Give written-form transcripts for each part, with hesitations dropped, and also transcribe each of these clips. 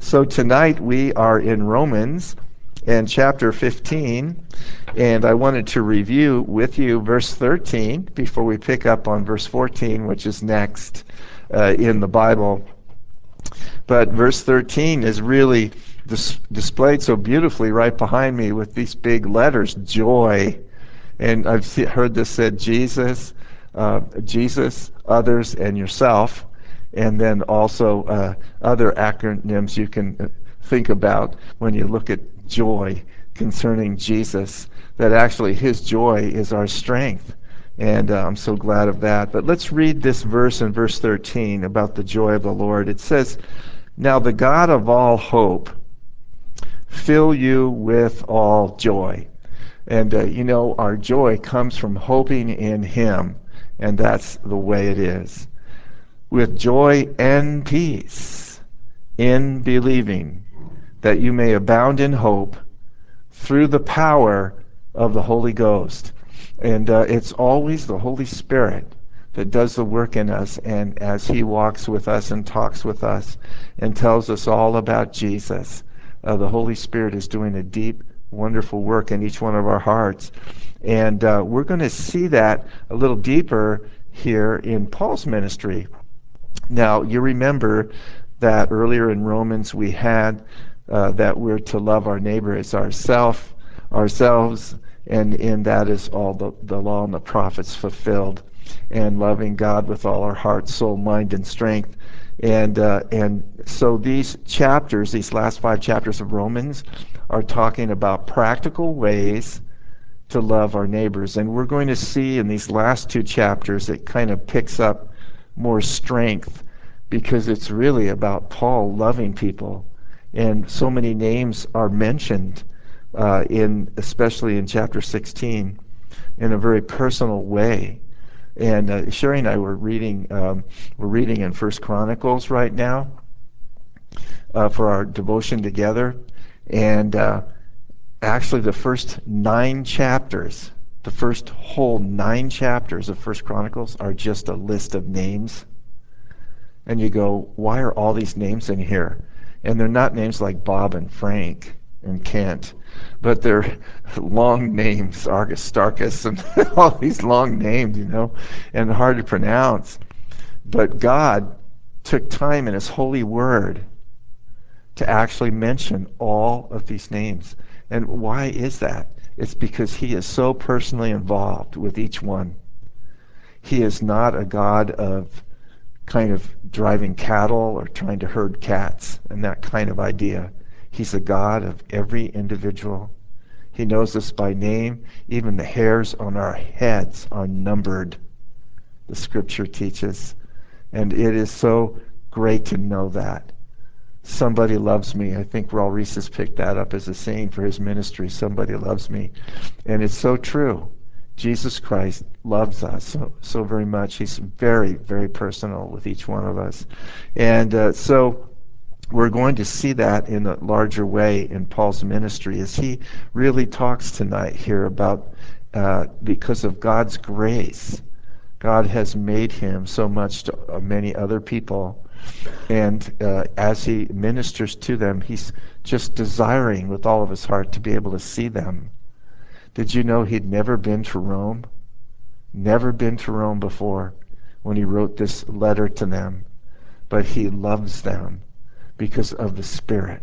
So tonight we are in Romans and chapter 15, and I wanted to review with you verse 13 before we pick up on verse 14, which is next in the Bible. But verse 13 is really displayed so beautifully right behind me with these big letters, joy. And I've heard this said, Jesus, others, and yourself. And then also other acronyms you can think about when you look at joy concerning Jesus, that actually his joy is our strength. And I'm so glad of that. But let's read this verse in verse 13 about the joy of the Lord. It says, "Now the God of all hope fill you with all joy." And our joy comes from hoping in him. And that's the way it is. "With joy and peace in believing, that you may abound in hope through the power of the Holy Ghost." And it's always the Holy Spirit that does the work in us, and as he walks with us and talks with us and tells us all about Jesus, the Holy Spirit is doing a deep, wonderful work in each one of our hearts. And we're going to see that a little deeper here in Paul's ministry. Now, you remember that earlier in Romans we had that we're to love our neighbor as ourselves, and in that is all the law and the prophets fulfilled, and loving God with all our heart, soul, mind, and strength. And so these chapters, these last 5 chapters of Romans, are talking about practical ways to love our neighbors. And we're going to see in these last 2 chapters it kind of picks up more strength, because it's really about Paul loving people. And so many names are mentioned especially in chapter 16, in a very personal way. And Sherry and I were reading in First Chronicles right now for our devotion together. And actually the first whole 9 chapters of First Chronicles are just a list of names. And you go, why are all these names in here? And they're not names like Bob and Frank and Kent, but they're long names, Aristarchus and all these long names, and hard to pronounce. But God took time in his holy word to actually mention all of these names. And why is that? It's because he is so personally involved with each one. He is not a God of kind of driving cattle or trying to herd cats and that kind of idea. He's a God of every individual. He knows us by name. Even the hairs on our heads are numbered, the scripture teaches. And it is so great to know that. Somebody loves me. I think Raul Reese has picked that up as a saying for his ministry. Somebody loves me. And it's so true. Jesus Christ loves us so very much. He's very, very personal with each one of us. And so we're going to see that in a larger way in Paul's ministry as he really talks tonight here about because of God's grace, God has made him so much to many other people. And as he ministers to them, he's just desiring with all of his heart to be able to see them. Did you know he'd never been to Rome? Never been to Rome before when he wrote this letter to them. But he loves them because of the Spirit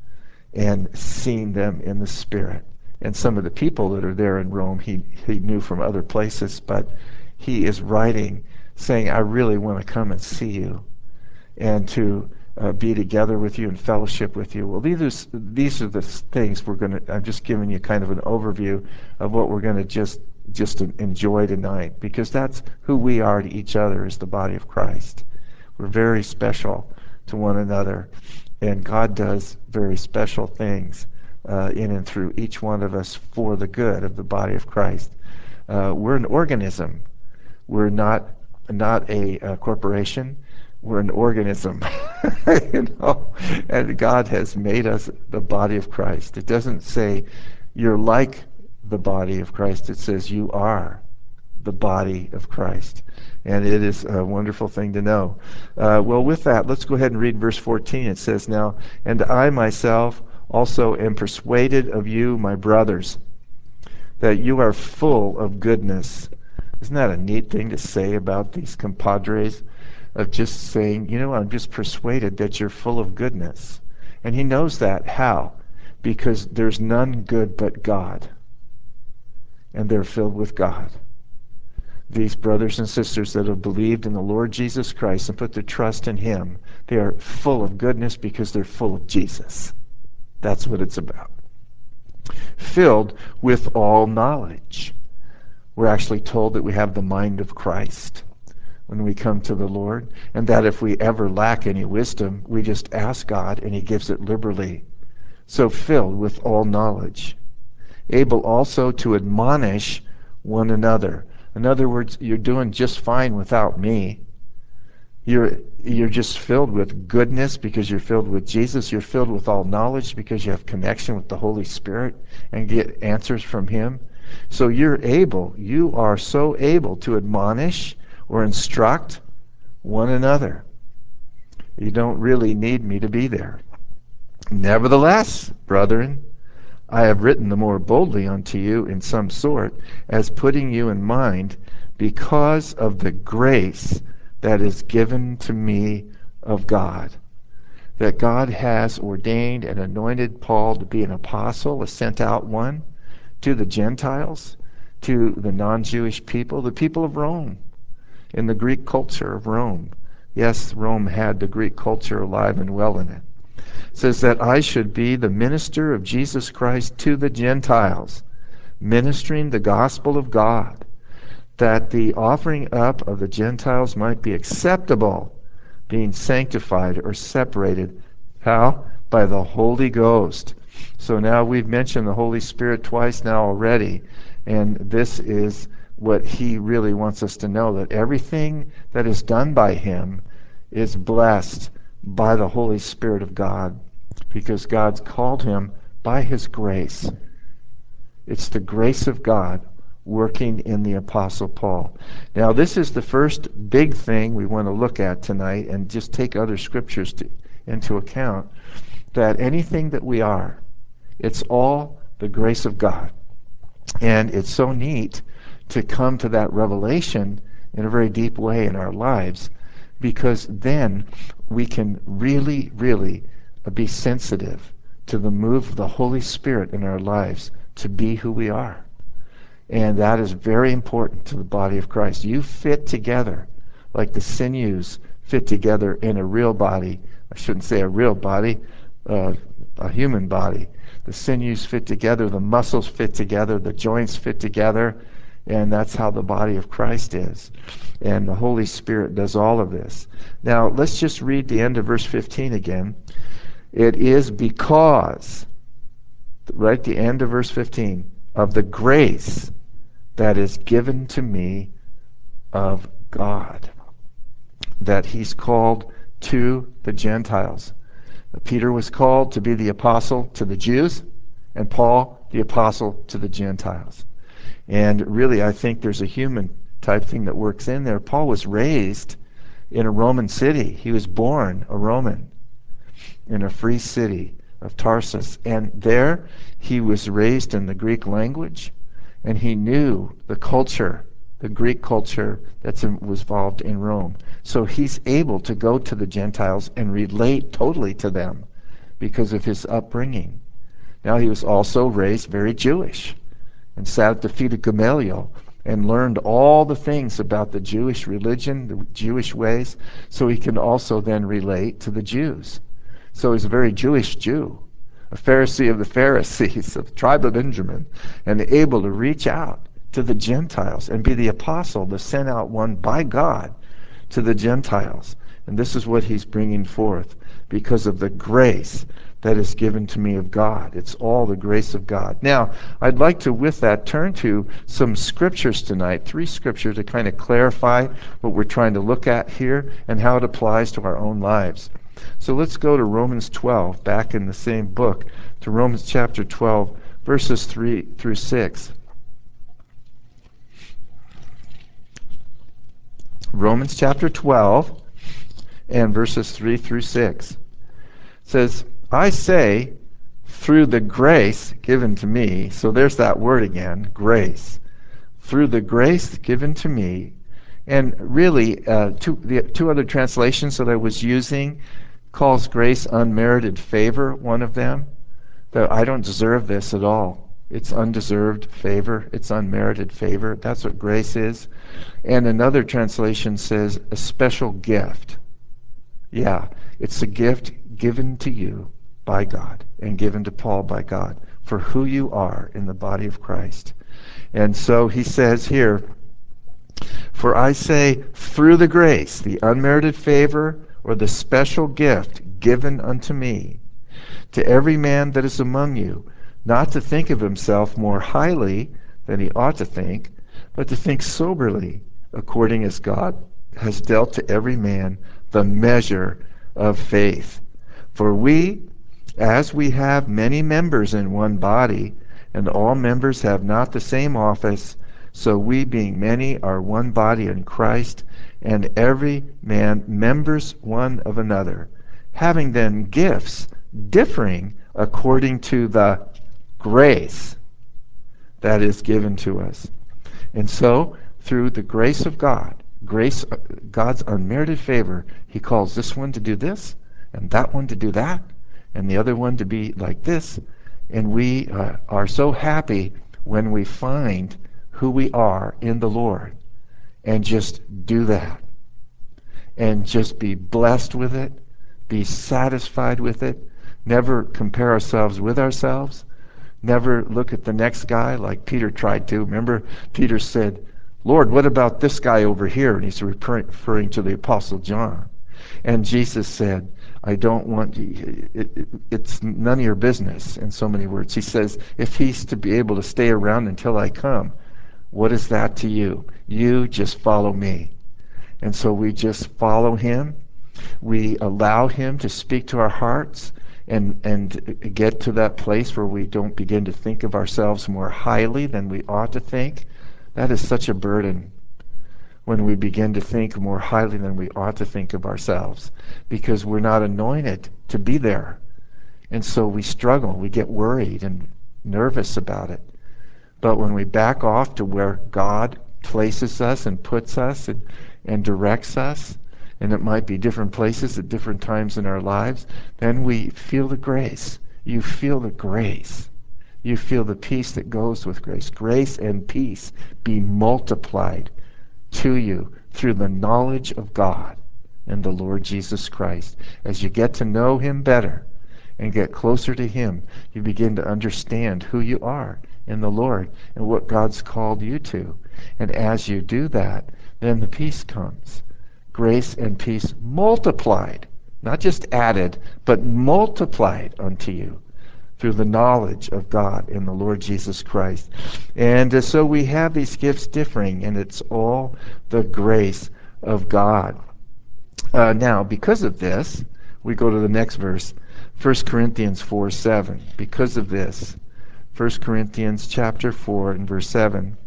and seeing them in the Spirit. And some of the people that are there in Rome he knew from other places, but he is writing saying, I really want to come and see you and to be together with you and fellowship with you. Well, these are the things I'm just giving you kind of an overview of what we're going to just enjoy tonight, because that's who we are to each other as the body of Christ. We're very special to one another, and God does very special things in and through each one of us for the good of the body of Christ. We're an organism. We're not a corporation. We're an organism, and God has made us the body of Christ. It doesn't say you're like the body of Christ. It says you are the body of Christ. And it is a wonderful thing to know. Well, with that, let's go ahead and read verse 14. It says, "Now, and I myself also am persuaded of you, my brothers, that you are full of goodness." Isn't that a neat thing to say about these compadres? Of just saying, I'm just persuaded that you're full of goodness. And he knows that. How? Because there's none good but God. And they're filled with God. These brothers and sisters that have believed in the Lord Jesus Christ and put their trust in him, they are full of goodness because they're full of Jesus. That's what it's about. Filled with all knowledge. We're actually told that we have the mind of Christ when we come to the Lord, and that if we ever lack any wisdom, we just ask God and he gives it liberally. So filled with all knowledge. Able also to admonish one another. In other words, you're doing just fine without me. You're just filled with goodness because you're filled with Jesus. You're filled with all knowledge because you have connection with the Holy Spirit and get answers from him. So you are so able to admonish or instruct one another. You don't really need me to be there. Nevertheless, brethren, I have written the more boldly unto you in some sort, as putting you in mind, because of the grace that is given to me of God. That God has ordained and anointed Paul to be an apostle, a sent out one, to the Gentiles, to the non-Jewish people, the people of Rome, in the Greek culture of Rome. Yes, Rome had the Greek culture alive and well in it. It says that I should be the minister of Jesus Christ to the Gentiles, ministering the gospel of God, that the offering up of the Gentiles might be acceptable, being sanctified or separated. How? By the Holy Ghost. So now we've mentioned the Holy Spirit twice now already, and this is what he really wants us to know, that everything that is done by him is blessed by the Holy Spirit of God, because God's called him by his grace. It's the grace of God working in the Apostle Paul. Now, this is the first big thing we want to look at tonight, and just take other scriptures into account, that anything that we are, it's all the grace of God. And it's so neat to come to that revelation in a very deep way in our lives, because then we can really, really be sensitive to the move of the Holy Spirit in our lives to be who we are. And that is very important to the body of Christ. You fit together like the sinews fit together in a real body. I shouldn't say a real body, a human body. The sinews fit together, the muscles fit together, the joints fit together, and that's how the body of Christ is. And the Holy Spirit does all of this. Now, let's just read the end of verse 15 again. It is because, right, the end of verse 15, of the grace that is given to me of God, that he's called to the Gentiles. Peter was called to be the apostle to the Jews, and Paul the apostle to the Gentiles. And really, I think there's a human type thing that works in there. Paul was raised in a Roman city. He was born a Roman in a free city of Tarsus. And there he was raised in the Greek language, and he knew the culture, the Greek culture that was involved in Rome. So he's able to go to the Gentiles and relate totally to them because of his upbringing. Now, he was also raised very Jewish and sat at the feet of Gamaliel and learned all the things about the Jewish religion, the Jewish ways, so he can also then relate to the Jews. So he's a very Jewish Jew, a Pharisee of the Pharisees, of the tribe of Benjamin, and able to reach out to the Gentiles and be the apostle, the sent out one by God to the Gentiles. And this is what he's bringing forth because of the grace that is given to me of God. It's all the grace of God. Now, I'd like to, with that, turn to some scriptures tonight, 3 scriptures to kind of clarify what we're trying to look at here and how it applies to our own lives. So let's go to Romans 12, back in the same book, to Romans chapter 12, verses 3 through 6. Romans chapter 12 and verses 3 through 6. It says, I say, through the grace given to me, so there's that word again, grace. Through the grace given to me, and really the two other translations that I was using calls grace unmerited favor, one of them. Though I don't deserve this at all. It's undeserved favor. It's unmerited favor. That's what grace is. And another translation says a special gift. Yeah, it's a gift given to you by God and given to Paul by God for who you are in the body of Christ. And so he says here, for I say, through the grace, the unmerited favor, or the special gift given unto me, to every man that is among you, not to think of himself more highly than he ought to think, but to think soberly, according as God has dealt to every man the measure of faith. For we, as we have many members in one body, and all members have not the same office, so we, being many, are one body in Christ, and every man members one of another, having then gifts differing according to the grace that is given to us. And so, through the grace of God, God's unmerited favor, he calls this one to do this, and that one to do that, and the other one to be like this. And we are so happy when we find who we are in the Lord and just do that and just be blessed with it, be satisfied with it, never compare ourselves with ourselves, never look at the next guy like Peter tried to. Remember, Peter said, Lord, what about this guy over here? And he's referring to the Apostle John. And Jesus said, I don't want you, it's none of your business, in so many words. He says, if he's to be able to stay around until I come, what is that to you? You just follow me. And so we just follow him. We allow him to speak to our hearts and get to that place where we don't begin to think of ourselves more highly than we ought to think. That is such a burden when we begin to think more highly than we ought to think of ourselves, because we're not anointed to be there. And so we struggle, we get worried and nervous about it. But when we back off to where God places us and puts us and directs us, and it might be different places at different times in our lives, then we feel the grace. You feel the grace. You feel the peace that goes with grace. Grace and peace be multiplied to you through the knowledge of God and the Lord Jesus Christ. As you get to know him better and get closer to him, you begin to understand who you are in the Lord and what God's called you to. And as you do that, then the peace comes. Grace and peace multiplied, not just added, but multiplied unto you through the knowledge of God in the Lord Jesus Christ. And so we have these gifts differing, and it's all the grace of God. Now, because of this, we go to the next verse, 1 Corinthians 4:7. Because of this, 1 Corinthians chapter 4 and verse 7.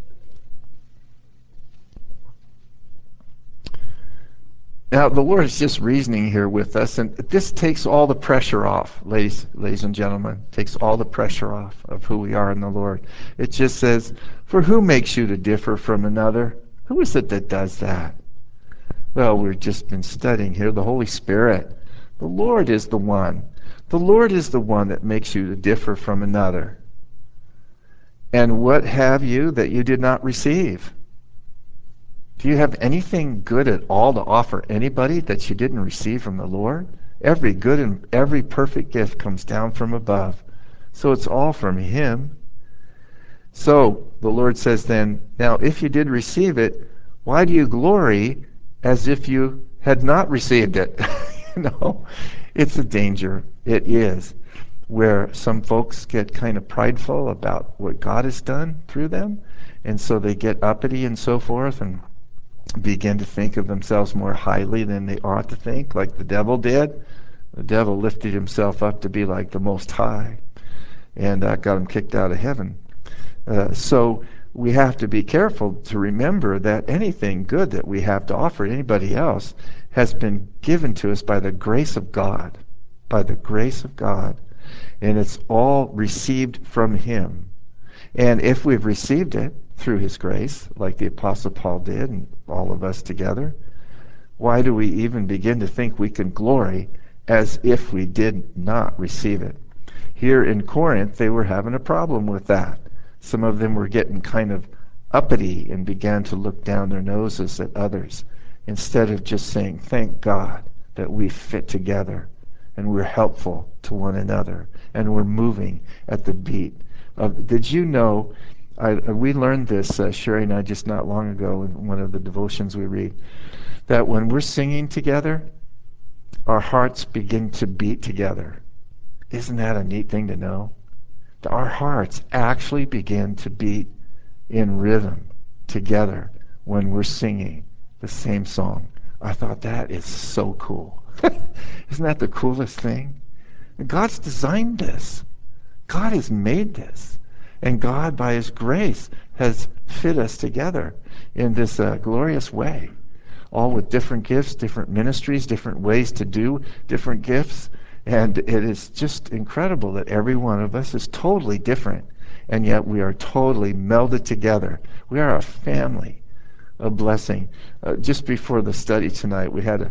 Now, the Lord is just reasoning here with us, and this takes all the pressure off, ladies and gentlemen. Takes all the pressure off of who we are in the Lord. It just says, for who makes you to differ from another? Who is it that does that? Well, we've just been studying here the Holy Spirit. The Lord is the one. The Lord is the one that makes you to differ from another. And what have you that you did not receive? Do you have anything good at all to offer anybody that you didn't receive from the Lord? Every good and every perfect gift comes down from above. So it's all from him. So the Lord says then, now if you did receive it, why do you glory as if you had not received it? It's a danger. It is. Where some folks get kind of prideful about what God has done through them. And so they get uppity and so forth and begin to think of themselves more highly than they ought to think, like the devil did. The devil lifted himself up to be like the Most High, and got him kicked out of heaven. So we have to be careful to remember that anything good that we have to offer anybody else has been given to us by the grace of God. By the grace of God. And it's all received from Him. And if we've received it through His grace, like the Apostle Paul did, and all of us together, why do we even begin to think we can glory as if we did not receive it? Here in Corinth, they were having a problem with that. Some of them were getting kind of uppity and began to look down their noses at others instead of just saying, thank God that we fit together and we're helpful to one another and we're moving at the beat of. Did you know, we learned this, Sherry and I, just not long ago in one of the devotions we read, that when we're singing together, our hearts begin to beat together. Isn't that a neat thing to know? That our hearts actually begin to beat in rhythm together when we're singing the same song. I thought that is so cool. Isn't that the coolest thing? God's designed this. God has made this. And God, by His grace, has fit us together in this glorious way. All with different gifts, different ministries, different ways to do different gifts. And it is just incredible that every one of us is totally different, and yet we are totally melded together. We are a family, a blessing. Just before the study tonight, we had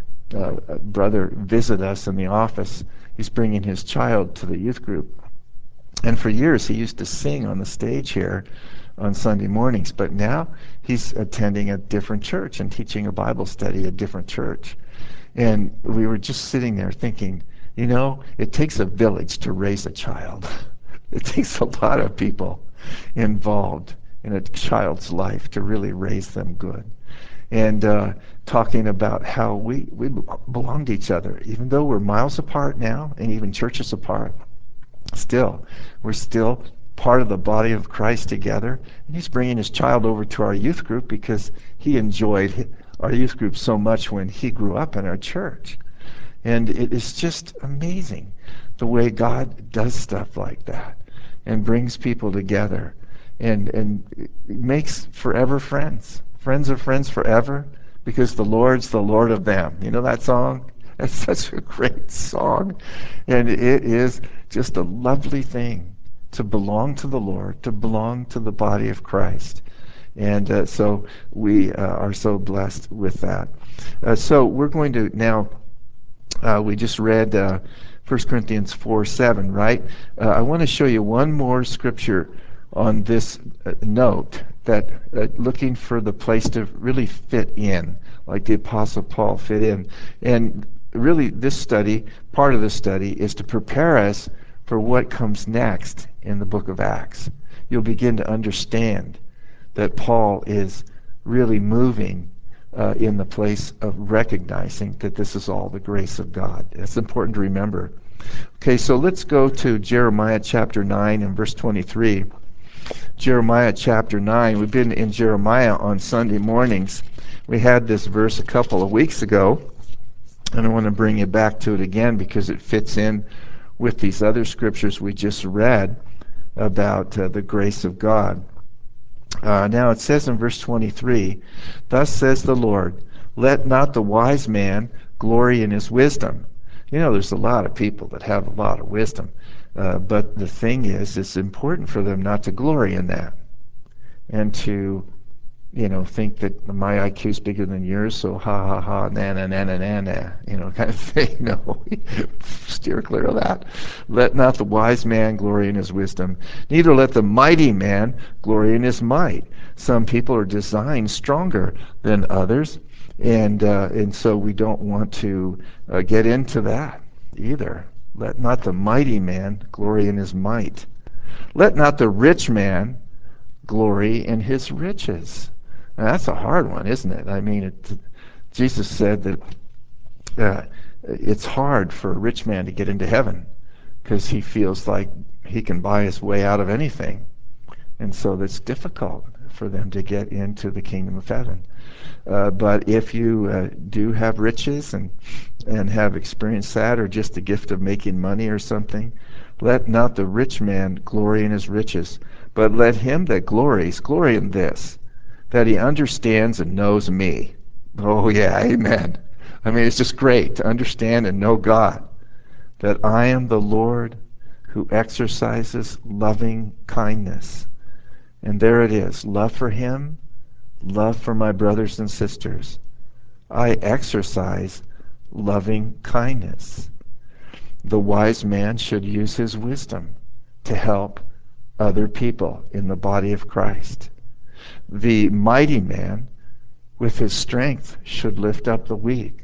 a brother visit us in the office. He's bringing his child to the youth group. And for years, he used to sing on the stage here on Sunday mornings, but now he's attending a different church and teaching a Bible study at a different church. And we were just sitting there thinking, you know, it takes a village to raise a child. It takes a lot of people involved in a child's life to really raise them good. And talking about how we belong to each other. Even though we're miles apart now and even churches apart, still, we're still part of the body of Christ together. And he's bringing his child over to our youth group because he enjoyed our youth group so much when he grew up in our church. And it is just amazing the way God does stuff like that and brings people together and makes forever friends. Friends are friends forever because the Lord's the Lord of them. You know that song? That's such a great song. And it is just a lovely thing to belong to the Lord, to belong to the body of Christ. And so we are so blessed with that. So we're going to now, we just read 1 Corinthians 4:7, right? I want to show you one more scripture on this note that looking for the place to really fit in, like the Apostle Paul fit in. And really, this study, part of the study, is to prepare us for what comes next in the book of Acts. You'll begin to understand that Paul is really moving in the place of recognizing that this is all the grace of God. It's important to remember. Okay, so let's go to Jeremiah chapter 9 and verse 23. Jeremiah chapter 9. We've been in Jeremiah on Sunday mornings. We had this verse a couple of weeks ago, and I want to bring you back to it again because it fits in with these other scriptures we just read about the grace of God. Now it says in verse 23, thus says the Lord, let not the wise man glory in his wisdom. You know, there's a lot of people that have a lot of wisdom, but the thing is, it's important for them not to glory in that and to, you know, think that my IQ is bigger than yours, so ha ha ha, na na na na na na, you know, kind of thing. No, steer clear of that. Let not the wise man glory in his wisdom, neither let the mighty man glory in his might. Some people are designed stronger than others, and so we don't want to get into that either. Let not the mighty man glory in his might. Let not the rich man glory in his riches. Now, that's a hard one, isn't it? I mean, Jesus said that it's hard for a rich man to get into heaven because he feels like he can buy his way out of anything. And so it's difficult for them to get into the kingdom of heaven. But if you do have riches and and have experienced that, or just the gift of making money or something. Let not the rich man glory in his riches, but let him that glories glory in this, that he understands and knows me. Oh, yeah, amen. I mean, it's just great to understand and know God, that I am the Lord who exercises loving kindness. And there it is, love for him, love for my brothers and sisters. I exercise loving kindness. The wise man should use his wisdom to help other people in the body of Christ. The mighty man, with his strength, should lift up the weak.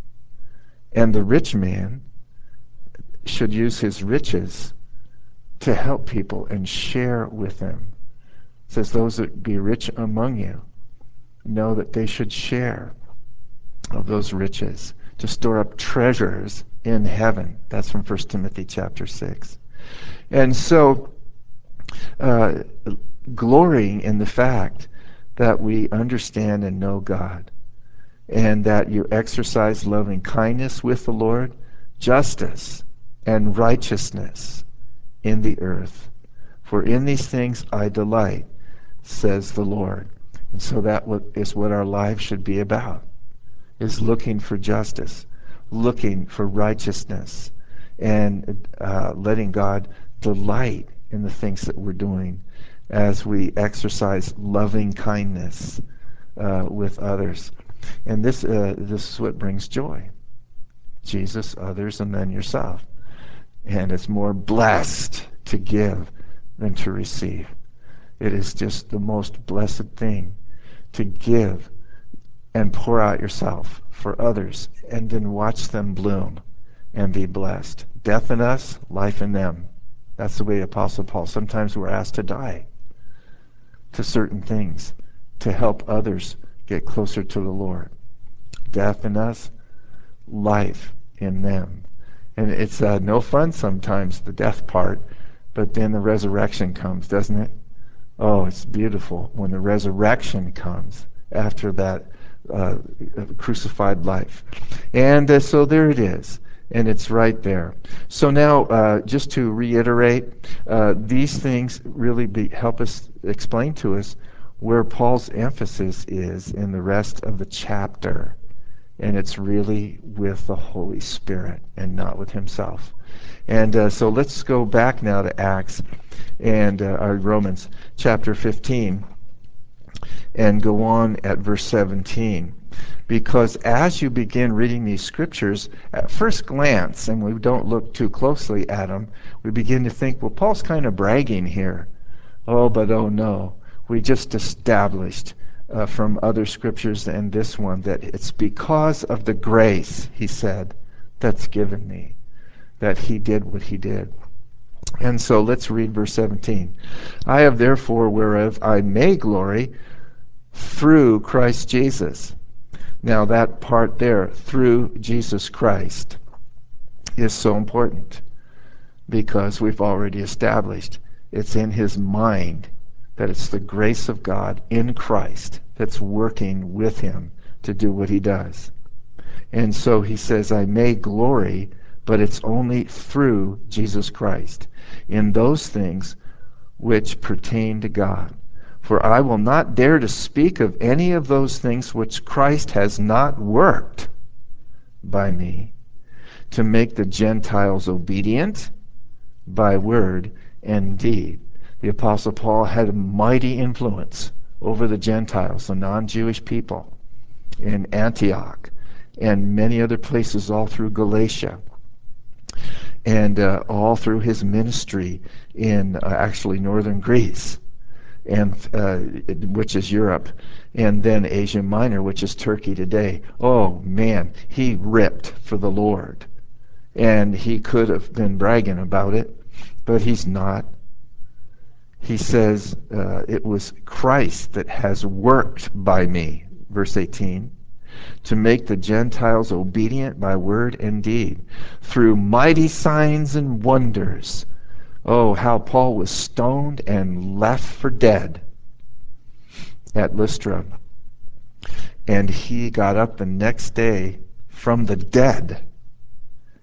And the rich man should use his riches to help people and share with them. It says, those that be rich among you know that they should share of those riches to store up treasures in heaven. That's from 1 Timothy chapter 6. And so, uh, glorying in the fact that we understand and know God, and that you exercise loving kindness with the Lord, justice and righteousness in the earth. For in these things I delight, says the Lord. And so that is what our lives should be about, is looking for justice, looking for righteousness, and letting God delight in the things that we're doing as we exercise loving kindness with others. And this is what brings joy. Jesus, others, and then yourself. And it's more blessed to give than to receive. It is just the most blessed thing to give and pour out yourself for others and then watch them bloom and be blessed. Death in us, life in them. That's the way Apostle Paul. Sometimes we're asked to die to certain things to help others get closer to the Lord. Death in us, life in them. And it's no fun sometimes, the death part, but then the resurrection comes, doesn't it? Oh, it's beautiful when the resurrection comes after that crucified life. And so there it is, and it's right there. So now, just to reiterate, these things really help us explain to us where Paul's emphasis is in the rest of the chapter. And it's really with the Holy Spirit and not with himself. And so let's go back now to Acts and Romans chapter 15 and go on at verse 17. Because as you begin reading these scriptures, at first glance, and we don't look too closely at them, we begin to think, well, Paul's kind of bragging here. Oh, but oh no. We just established from other scriptures and this one that it's because of the grace, he said, that's given me, that he did what he did. And so let's read verse 17. I have therefore whereof I may glory through Christ Jesus. Now that part there, through Jesus Christ, is so important because we've already established it's in his mind that it's the grace of God in Christ that's working with him to do what he does. And so he says, I may glory, but it's only through Jesus Christ in those things which pertain to God. For I will not dare to speak of any of those things which Christ has not worked by me, to make the Gentiles obedient by word and deed. The Apostle Paul had a mighty influence over the Gentiles, the non-Jewish people, in Antioch and many other places all through Galatia, and all through his ministry in actually northern Greece, and which is Europe, and then Asia Minor, which is Turkey today. Oh man, he ripped for the Lord, and he could have been bragging about it, but he's not. He says, it was Christ that has worked by me, verse 18, to make the Gentiles obedient by word and deed, through mighty signs and wonders. Oh, how Paul was stoned and left for dead at Lystra. And he got up the next day from the dead.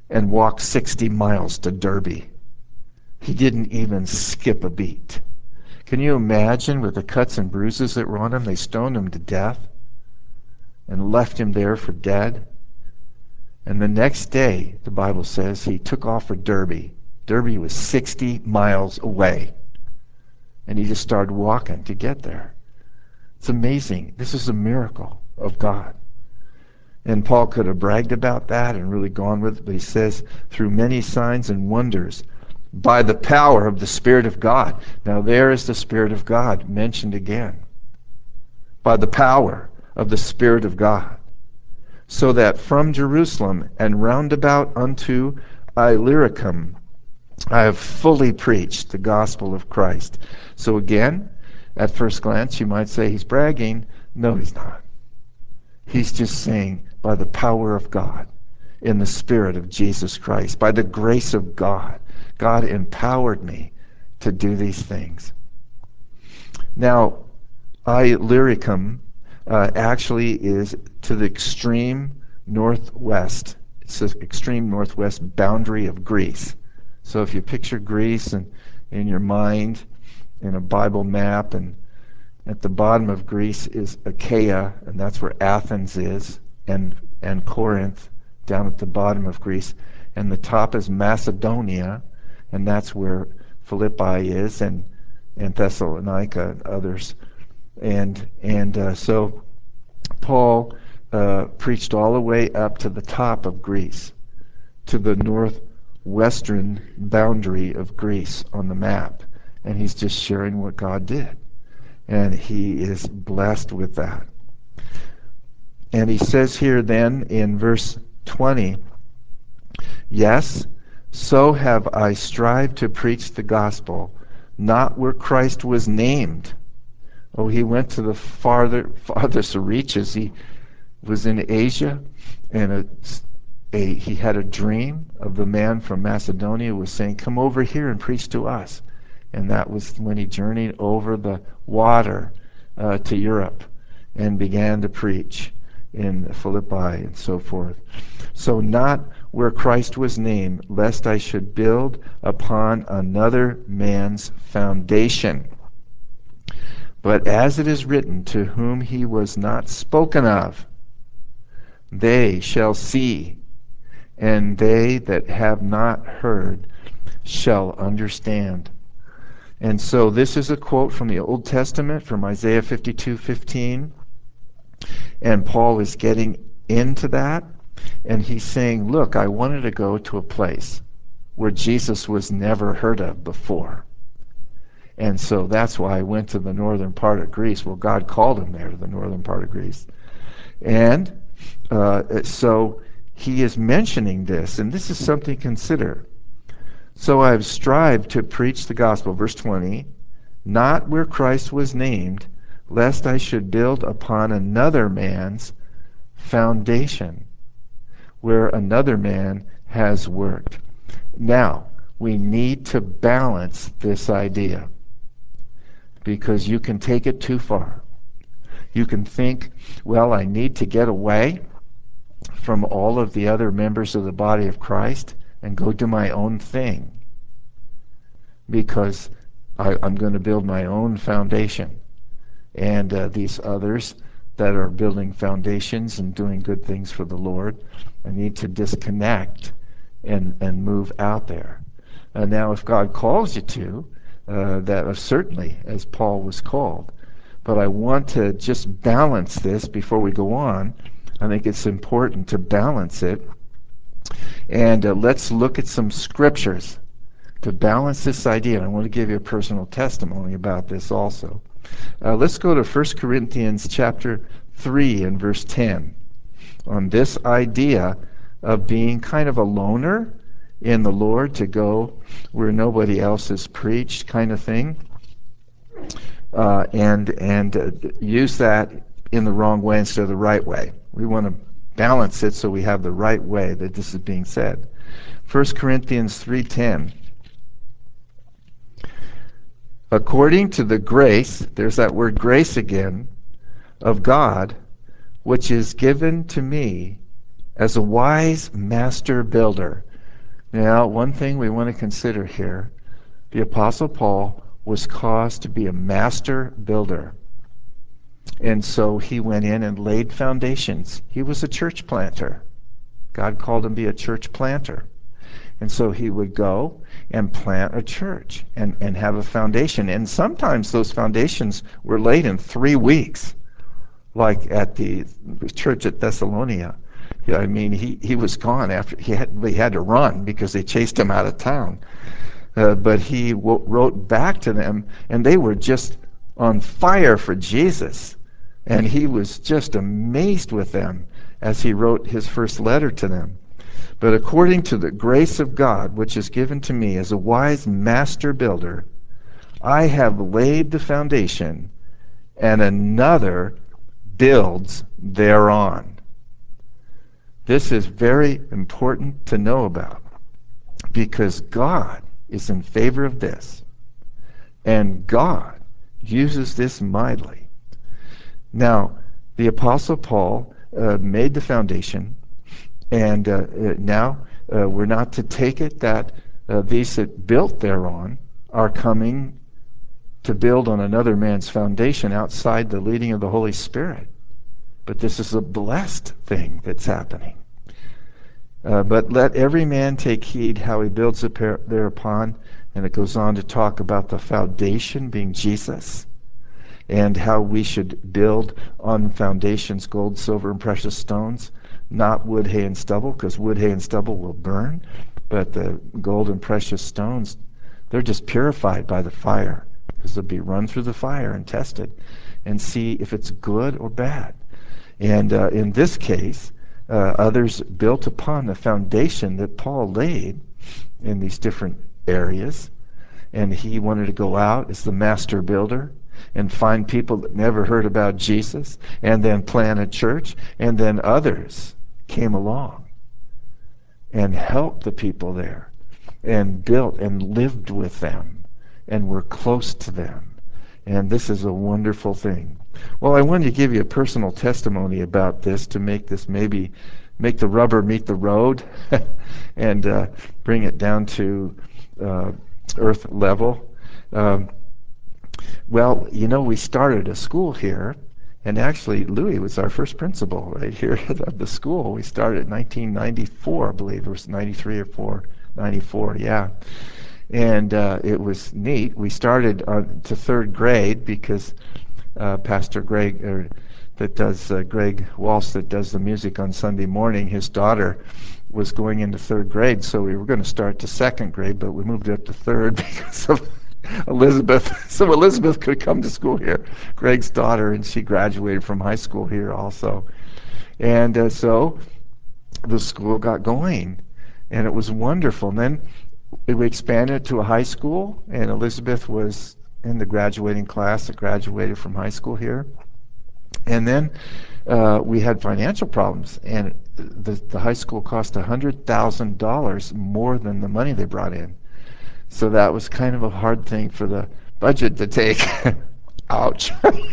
and walked 60 miles to Derby. He didn't even skip a beat. Can you imagine with the cuts and bruises that were on him? They stoned him to death and left him there for dead. And the next day, the Bible says, he took off for Derby. Derby was 60 miles away. And he just started walking to get there. It's amazing. This is a miracle of God. And Paul could have bragged about that and really gone with it, but he says, through many signs and wonders, by the power of the Spirit of God. Now there is the Spirit of God mentioned again. By the power of the Spirit of God. So that from Jerusalem and round about unto Illyricum, I have fully preached the gospel of Christ. So again, at first glance, you might say he's bragging. No, he's not. He's just saying, by the power of God, in the Spirit of Jesus Christ, by the grace of God, God empowered me to do these things. Now, Illyricum actually is to the extreme northwest. It's the extreme northwest boundary of Greece. So if you picture Greece in your mind in a Bible map, and at the bottom of Greece is Achaia, and that's where Athens is, and Corinth down at the bottom of Greece, and the top is Macedonia, and that's where Philippi is, and Thessalonica and others. So Paul preached all the way up to the top of Greece, to the northwestern boundary of Greece on the map. And he's just sharing what God did. And he is blessed with that. And he says here then in verse 20, yes, so have I strived to preach the gospel, not where Christ was named. Oh, he went to the farthest reaches. He was in Asia, and he had a dream of the man from Macedonia who was saying, come over here and preach to us. And that was when he journeyed over the water to Europe and began to preach in Philippi and so forth. So not where Christ was named, lest I should build upon another man's foundation. But as it is written, to whom he was not spoken of, they shall see, and they that have not heard shall understand. And so this is a quote from the Old Testament, from Isaiah 52:15. And Paul is getting into that, and he's saying, look, I wanted to go to a place where Jesus was never heard of before. And so that's why I went to the northern part of Greece. Well, God called him there to the northern part of Greece. And so he is mentioning this, and this is something to consider. So I have strived to preach the gospel, verse 20, not where Christ was named, lest I should build upon another man's foundation, where another man has worked. Now, we need to balance this idea, because you can take it too far. You can think, well, I need to get away from all of the other members of the body of Christ and go do my own thing, because I'm going to build my own foundation. And these others that are building foundations and doing good things for the Lord, I need to disconnect and move out there. Now, if God calls you to, that certainly, as Paul was called. But I want to just balance this before we go on. I think it's important to balance it. And let's look at some scriptures to balance this idea. And I want to give you a personal testimony about this also. Let's go to 1 Corinthians chapter 3 and verse 10 on this idea of being kind of a loner in the Lord, to go where nobody else has preached, kind of thing, and use that in the wrong way instead of the right way. We want to balance it so we have the right way that this is being said. 1 Corinthians 3:10. According to the grace, there's that word grace again, of God, which is given to me as a wise master builder. Now, one thing we want to consider here, the Apostle Paul was caused to be a master builder. And so he went in and laid foundations. He was a church planter. God called him to be a church planter. And so he would go and plant a church and have a foundation. And sometimes those foundations were laid in 3 weeks, like at the church at Thessalonica. Yeah, I mean, he was gone after he had to run because they chased him out of town. But he wrote back to them, and they were just on fire for Jesus. And he was just amazed with them as he wrote his first letter to them. But according to the grace of God, which is given to me as a wise master builder, I have laid the foundation, and another builds thereon. This is very important to know about because God is in favor of this, and God uses this mightily. Now, the Apostle Paul made the foundation, and now we're not to take it that these that built thereon are coming to build on another man's foundation outside the leading of the Holy Spirit. But this is a blessed thing that's happening. But let every man take heed how he builds thereupon. And it goes on to talk about the foundation being Jesus and how we should build on foundations, gold, silver, and precious stones, not wood, hay, and stubble, because wood, hay, and stubble will burn. But the gold and precious stones, they're just purified by the fire, because they'll be run through the fire and tested and see if it's good or bad. And in this case, others built upon the foundation that Paul laid in these different areas. And he wanted to go out as the master builder and find people that never heard about Jesus and then plant a church. And then others came along and helped the people there and built and lived with them and were close to them. And this is a wonderful thing. Well, I wanted to give you a personal testimony about this to make this maybe make the rubber meet the road and bring it down to earth level. Well, we started a school here, and actually Louis was our first principal right here of the school. We started in 1994, I believe it was 93 or 4, 94, yeah. And it was neat. We started to third grade because Pastor Greg, Greg Walsh, that does the music on Sunday morning, his daughter was going into third grade, so we were going to start to second grade, but we moved it up to third because of Elizabeth. So Elizabeth could come to school here, Greg's daughter, and she graduated from high school here also. And so the school got going, and it was wonderful. And then we expanded to a high school, and Elizabeth was in the graduating class that graduated from high school here. And then we had financial problems, and the high school cost $100,000 more than the money they brought in. So that was kind of a hard thing for the budget to take. Ouch.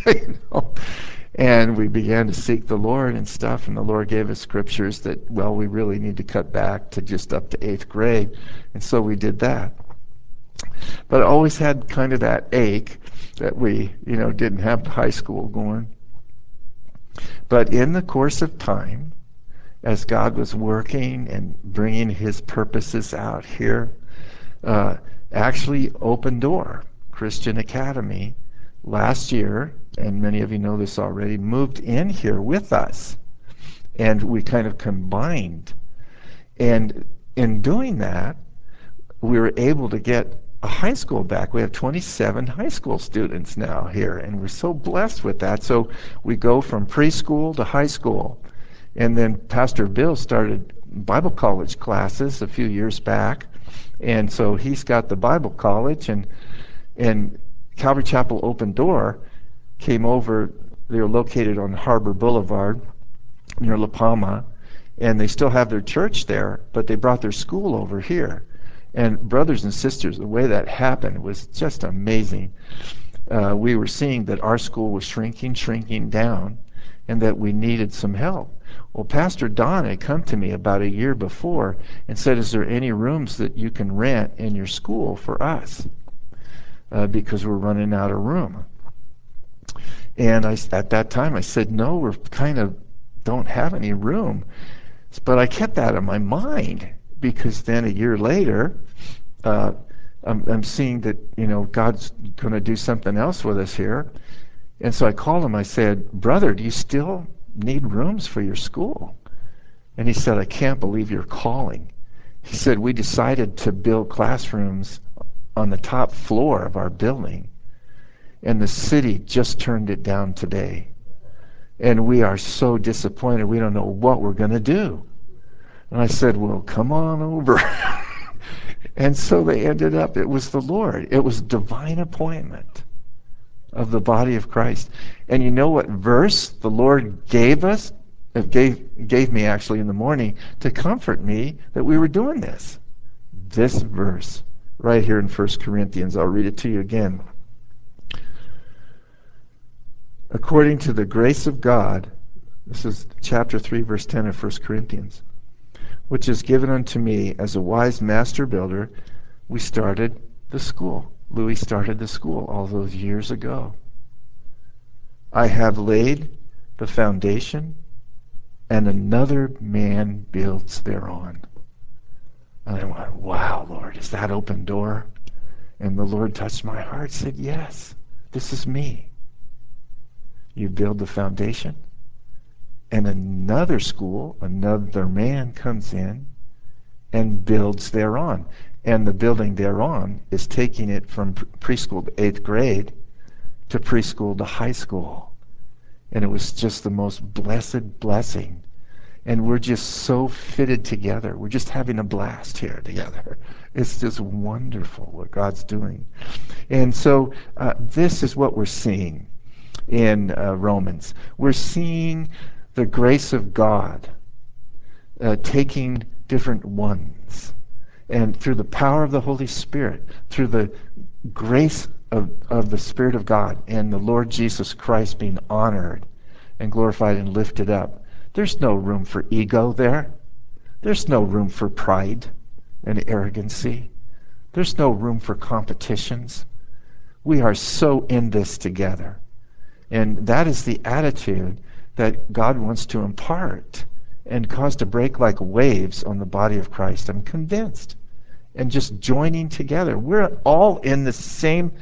And we began to seek the Lord and stuff, and the Lord gave us scriptures that, well, we really need to cut back to just up to 8th grade. And so we did that. But I always had kind of that ache that we, didn't have the high school going. But in the course of time, as God was working and bringing his purposes out here, actually Open Door Christian Academy last year, and many of you know this already, moved in here with us. And we kind of combined. And in doing that, we were able to get a high school back. We have 27 high school students now here, and we're so blessed with that. So we go from preschool to high school. And then Pastor Bill started Bible college classes a few years back. And so he's got the Bible college, and Calvary Chapel Open Door came over. They were located on Harbor Boulevard near La Palma, and they still have their church there, but they brought their school over here. And brothers and sisters, the way that happened was just amazing. We were seeing that our school was shrinking down, and that we needed some help. Well, Pastor Don had come to me about a year before and said, is there any rooms that you can rent in your school for us? Because we're running out of room. And at that time, I said, no, we're kind of don't have any room. But I kept that in my mind because then a year later, uh, I'm seeing that, God's going to do something else with us here. And so I called him. I said, brother, do you still need rooms for your school? And he said, I can't believe you're calling. He said, we decided to build classrooms on the top floor of our building, and the city just turned it down today. And we are so disappointed. We don't know what we're going to do. And I said, well, come on over. And so they ended up, it was the Lord. It was divine appointment of the body of Christ. And you know what verse the Lord gave us? It gave me actually in the morning to comfort me that we were doing this. This verse right here in 1 Corinthians. I'll read it to you again. According to the grace of God, this is chapter 3, verse 10 of 1 Corinthians, which is given unto me as a wise master builder, we started the school. Louis started the school all those years ago. I have laid the foundation, and another man builds thereon. And I went, wow, Lord, is that open door? And the Lord touched my heart, said, yes, this is me. You build the foundation, and another school, another man comes in and builds thereon. And the building thereon is taking it from preschool to 8th grade to preschool to high school. And it was just the most blessed blessing. And we're just so fitted together. We're just having a blast here together. It's just wonderful what God's doing. And so this is what we're seeing in Romans. We're seeing the grace of God taking different ones. And through the power of the Holy Spirit, through the grace of the Spirit of God and the Lord Jesus Christ being honored and glorified and lifted up, there's no room for ego there. There's no room for pride and arrogancy. There's no room for competitions. We are so in this together. And that is the attitude that God wants to impart and cause to break like waves on the body of Christ. I'm convinced. And just joining together. We're all in the same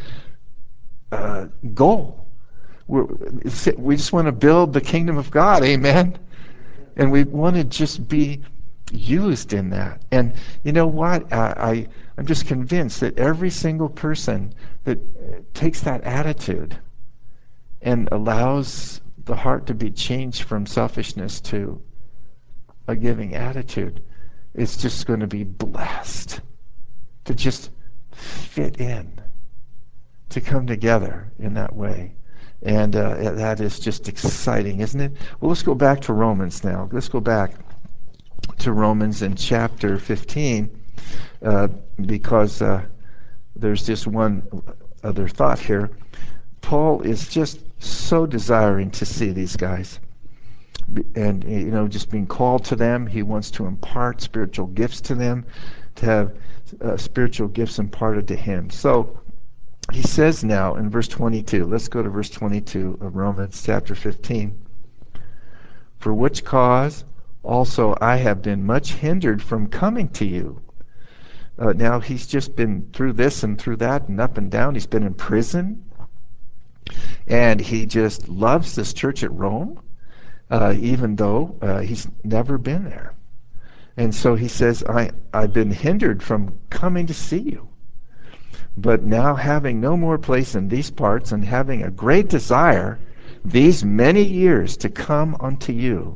goal. We just want to build the kingdom of God. Amen. And we want to just be used in that. And you know what? I'm just convinced that every single person that takes that attitude and allows the heart to be changed from selfishness to a giving attitude is just going to be blessed to just fit in, to come together in that way. And that is just exciting, isn't it? Well, let's go back to Romans now. Let's go back to Romans in chapter 15 because there's just one other thought here. Paul is just so desiring to see these guys. And, just being called to them. He wants to impart spiritual gifts to them, to have spiritual gifts imparted to him. So he says now in verse 22, let's go to verse 22 of Romans chapter 15. For which cause also I have been much hindered from coming to you. Now he's just been through this and through that and up and down. He's been in prison. And he just loves this church at Rome, even though he's never been there. And so he says, I've been hindered from coming to see you. But now having no more place in these parts, and having a great desire these many years to come unto you,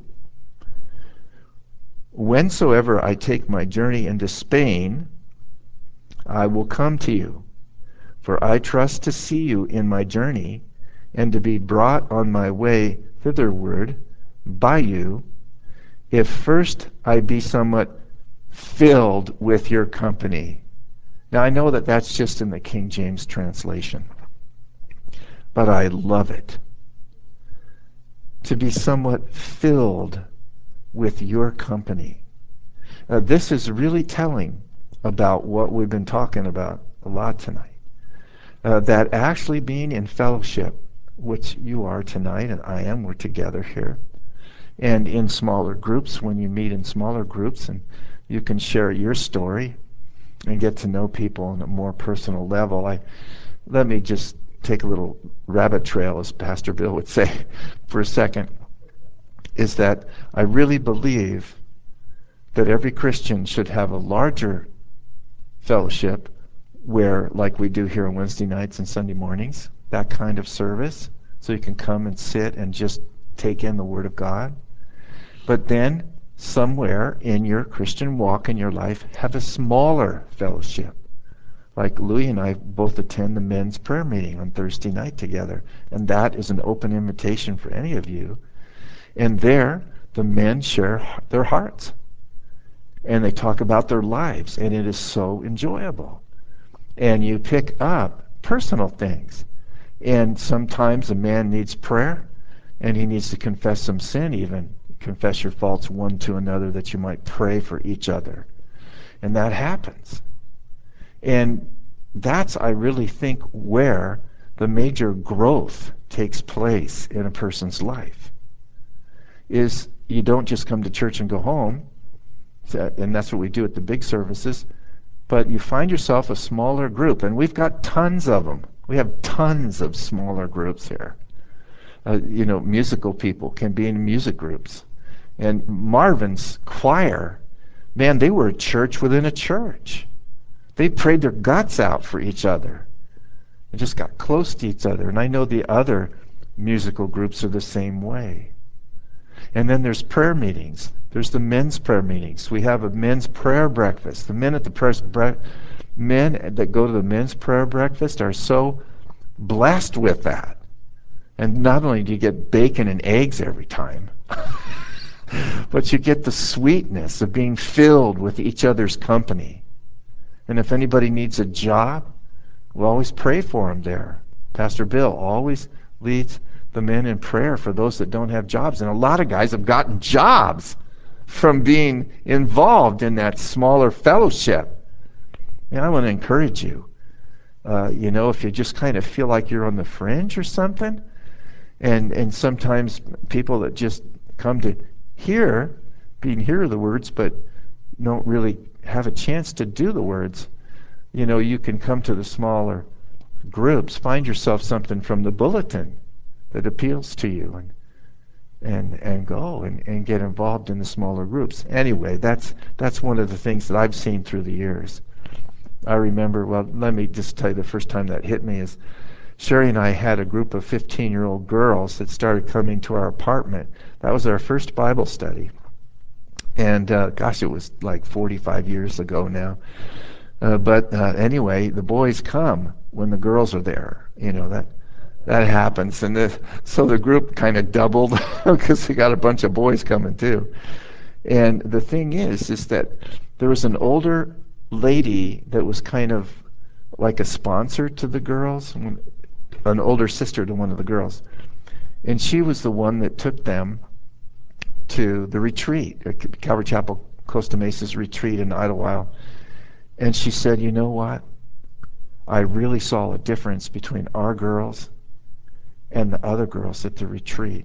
whensoever I take my journey into Spain, I will come to you. For I trust to see you in my journey, and to be brought on my way thitherward by you, if first I be somewhat filled with your company. Now I know that that's just in the King James translation, but I love it. To be somewhat filled with your company. This is really telling about what we've been talking about a lot tonight. That actually being in fellowship, which you are tonight and I am, we're together here, and in smaller groups, when you meet in smaller groups and you can share your story and get to know people on a more personal level. Let me just take a little rabbit trail, as Pastor Bill would say, for a second, is that I really believe that every Christian should have a larger fellowship where, like we do here on Wednesday nights and Sunday mornings, that kind of service, so you can come and sit and just take in the Word of God. But then, somewhere in your Christian walk in your life, have a smaller fellowship. Like Louis and I both attend the men's prayer meeting on Thursday night together, and that is an open invitation for any of you. And there, the men share their hearts, and they talk about their lives, and it is so enjoyable. And you pick up personal things. And sometimes a man needs prayer, and he needs to confess some sin even. Confess your faults one to another that you might pray for each other. And that happens. And that's, I really think, where the major growth takes place in a person's life. Is you don't just come to church and go home, and that's what we do at the big services, but you find yourself a smaller group, and we've got tons of them. We have tons of smaller groups here. Musical people can be in music groups. And Marvin's choir, man, they were a church within a church. They prayed their guts out for each other and just got close to each other. And I know the other musical groups are the same way. And then there's prayer meetings. There's the men's prayer meetings. We have a men's prayer breakfast. The men at the men that go to the men's prayer breakfast are so blessed with that. And not only do you get bacon and eggs every time, but you get the sweetness of being filled with each other's company. And if anybody needs a job, we'll always pray for them there. Pastor Bill always leads the men in prayer for those that don't have jobs. And a lot of guys have gotten jobs from being involved in that smaller fellowship. And I want to encourage you. If you just kind of feel like you're on the fringe or something, and sometimes people that just come to hear the words, but don't really have a chance to do the words, you can come to the smaller groups, find yourself something from the bulletin that appeals to you, and go and get involved in the smaller groups. Anyway, that's one of the things that I've seen through the years. I remember, well, let me just tell you the first time that hit me is Sherry and I had a group of 15-year-old girls that started coming to our apartment. That was our first Bible study. And gosh, it was like 45 years ago now. But anyway, the boys come when the girls are there. That happens. And so the group kind of doubled because we got a bunch of boys coming too. And the thing is that there was an older lady that was kind of like a sponsor to the girls, an older sister to one of the girls. And she was the one that took them to the retreat, Calvary Chapel Costa Mesa's retreat in Idlewild. And she said, you know what? I really saw a difference between our girls and the other girls at the retreat.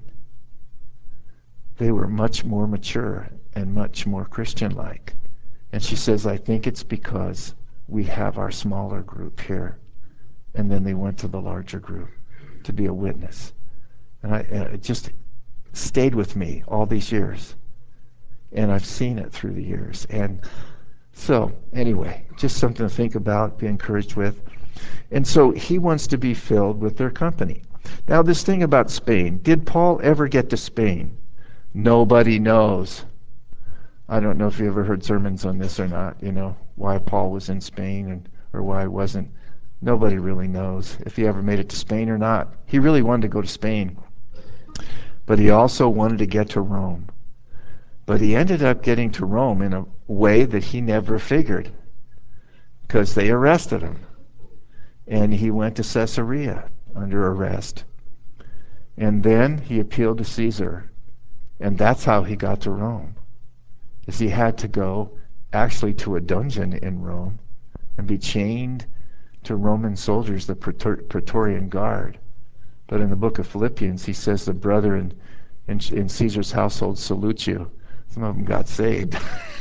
They were much more mature and much more Christian-like. And she says, I think it's because we have our smaller group here. And then they went to the larger group to be a witness. And it just stayed with me all these years. And I've seen it through the years. And so, anyway, just something to think about, be encouraged with. And so he wants to be filled with their company. Now, this thing about Spain, did Paul ever get to Spain? Nobody knows. I don't know if you ever heard sermons on this or not, why Paul was in Spain or why he wasn't. Nobody really knows if he ever made it to Spain or not. He really wanted to go to Spain, but he also wanted to get to Rome. But he ended up getting to Rome in a way that he never figured, because they arrested him. And he went to Caesarea under arrest. And then he appealed to Caesar. And that's how he got to Rome, is he had to go actually to a dungeon in Rome and be chained to Roman soldiers, the Praetorian Guard. But in the book of Philippians, he says the brother in Caesar's household salute you. Some of them got saved.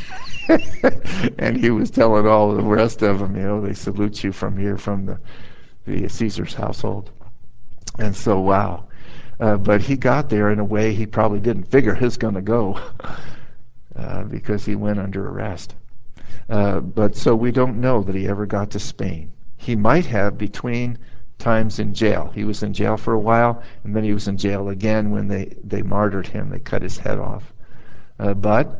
And he was telling all the rest of them, they salute you from here, from the Caesar's household. And so, wow. But he got there in a way he probably didn't figure he was going to go because he went under arrest. But so we don't know that he ever got to Spain. He might have between times in jail. He was in jail for a while, and then he was in jail again when they martyred him. They cut his head off. But